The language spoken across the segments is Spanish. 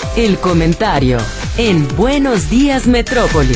El comentario en Buenos Días Metrópoli.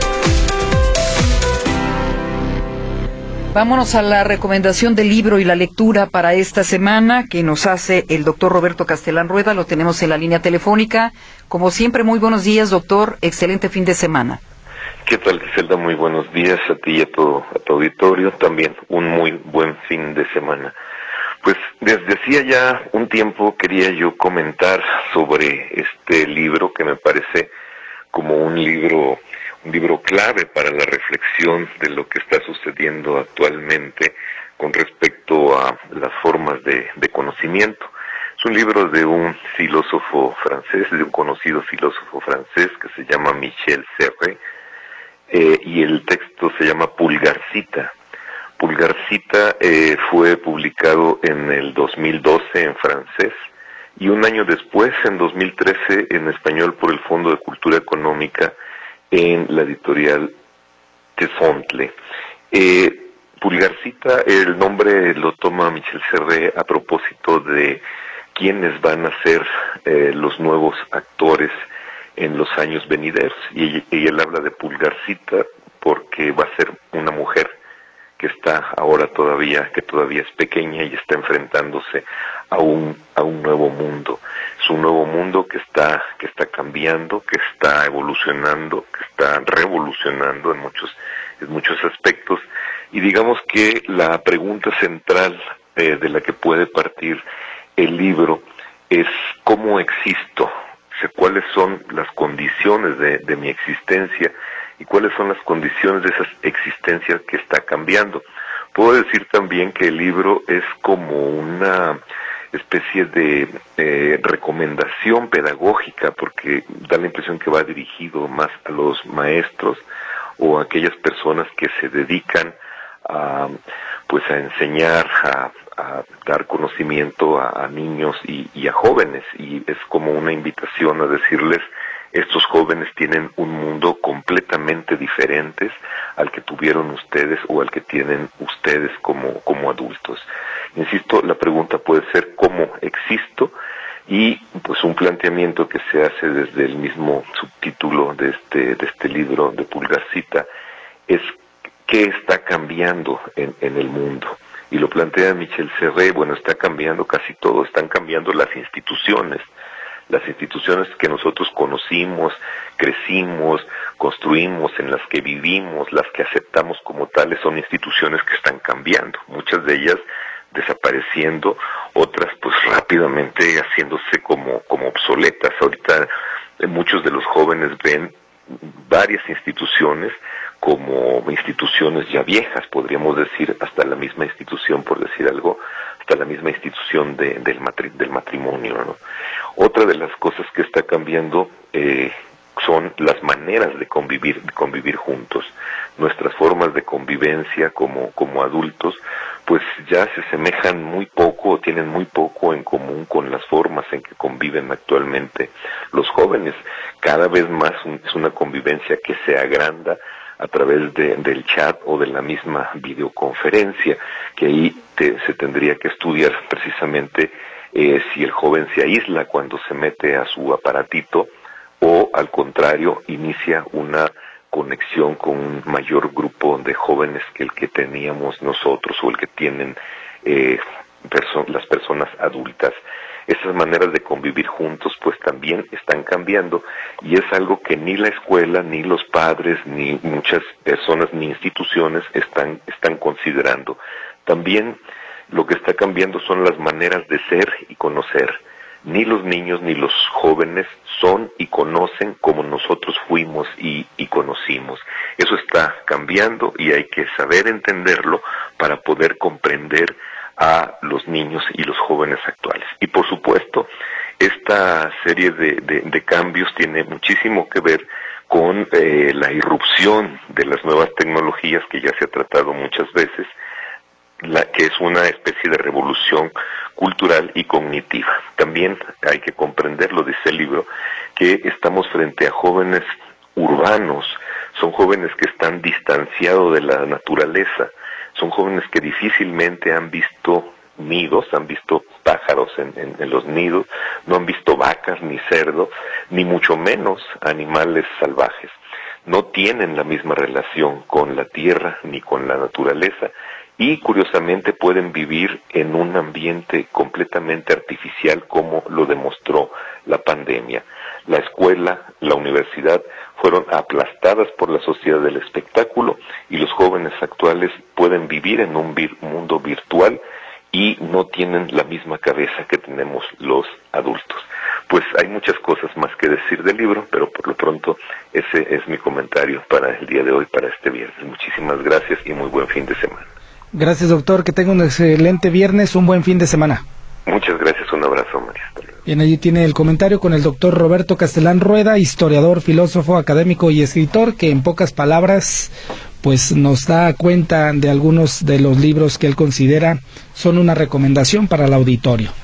Vámonos a la recomendación del libro y la lectura para esta semana que nos hace el doctor Roberto Castelán Rueda. Lo tenemos en la línea telefónica. Como siempre, muy buenos días, doctor. Excelente fin de semana. ¿Qué tal, Griselda? Muy buenos días a ti y a tu auditorio. También un muy buen fin de semana. Pues desde hacía ya un tiempo quería yo comentar sobre este libro que me parece como un libro clave para la reflexión de lo que está sucediendo actualmente con respecto a las formas de conocimiento. Es un libro de un filósofo francés, de un conocido filósofo francés que se llama Michel Serres, y el texto se llama Pulgarcita. Pulgarcita fue publicado en el 2012 en francés y un año después, en 2013, en español por el Fondo de Cultura Económica en la editorial Tesontle. Pulgarcita, el nombre lo toma Michel Serres a propósito de quiénes van a ser los nuevos actores en los años venideros. Y él habla de Pulgarcita porque va a ser una mujer que que todavía es pequeña y está enfrentándose a un nuevo mundo. Es un nuevo mundo que está cambiando, que está evolucionando, que está revolucionando en muchos aspectos. Y digamos que la pregunta central de la que puede partir el libro es ¿cómo existo? O sea, ¿cuáles son las condiciones de mi existencia? ¿Y cuáles son las condiciones de esa existencia que está cambiando? Puedo decir también que el libro es como una especie de recomendación pedagógica, porque da la impresión que va dirigido más a los maestros o a aquellas personas que se dedican a enseñar, a dar conocimiento a niños y a jóvenes, y es como una invitación a decirles: estos jóvenes tienen un mundo completamente diferente al que tuvieron ustedes o al que tienen ustedes como adultos. Insisto, la pregunta puede ser ¿cómo existo? Y pues un planteamiento que se hace desde el mismo subtítulo de este libro de Pulgarcita es ¿qué está cambiando en el mundo? Y lo plantea Michel Serres. Bueno, está cambiando casi todo, están cambiando las instituciones que nosotros conocimos, crecimos, construimos, en las que vivimos, las que aceptamos como tales, son instituciones que están cambiando, muchas de ellas desapareciendo, otras pues rápidamente haciéndose como obsoletas. Ahorita muchos de los jóvenes ven varias instituciones como instituciones ya viejas, podríamos decir, hasta la misma institución, por decir algo, hasta la misma institución del matrimonio, ¿no? Otra de las cosas que está cambiando son las maneras de convivir juntos. Nuestras formas de convivencia como adultos, pues ya se asemejan muy poco o tienen muy poco en común con las formas en que conviven actualmente los jóvenes. Cada vez más es una convivencia que se agranda a través del chat o de la misma videoconferencia, que ahí se tendría que estudiar precisamente si el joven se aísla cuando se mete a su aparatito o al contrario inicia una conexión con un mayor grupo de jóvenes que el que teníamos nosotros o el que tienen las personas adultas. Esas maneras de convivir juntos pues también están cambiando, y es algo que ni la escuela, ni los padres, ni muchas personas, ni instituciones están considerando. También lo que está cambiando son las maneras de ser y conocer. Ni los niños ni los jóvenes son y conocen como nosotros fuimos y conocimos. Eso está cambiando y hay que saber entenderlo para poder comprender a los niños y los jóvenes actuales. Y por supuesto, esta serie de cambios tiene muchísimo que ver con la irrupción de las nuevas tecnologías, que ya se ha tratado muchas veces, que es una especie de revolución cultural y cognitiva. También hay que comprenderlo, dice el libro, que estamos frente a jóvenes urbanos, son jóvenes que están distanciados de la naturaleza, son jóvenes que difícilmente han visto nidos, han visto pájaros en los nidos, no han visto vacas ni cerdos, ni mucho menos animales salvajes. No tienen la misma relación con la tierra ni con la naturaleza y curiosamente pueden vivir en un ambiente completamente artificial como lo demostró la pandemia. La escuela, la universidad fueron aplastadas por la sociedad del espectáculo y los jóvenes actuales pueden vivir en un mundo virtual y no tienen la misma cabeza que tenemos los adultos. Pues hay muchas cosas más que decir del libro, pero por lo pronto ese es mi comentario para el día de hoy, para este viernes. Muchísimas gracias y muy buen fin de semana. Gracias, doctor, que tenga un excelente viernes, un buen fin de semana. Muchas gracias, un abrazo, María. Bien, allí tiene el comentario con el doctor Roberto Castelán Rueda, historiador, filósofo, académico y escritor, que en pocas palabras pues nos da cuenta de algunos de los libros que él considera son una recomendación para el auditorio.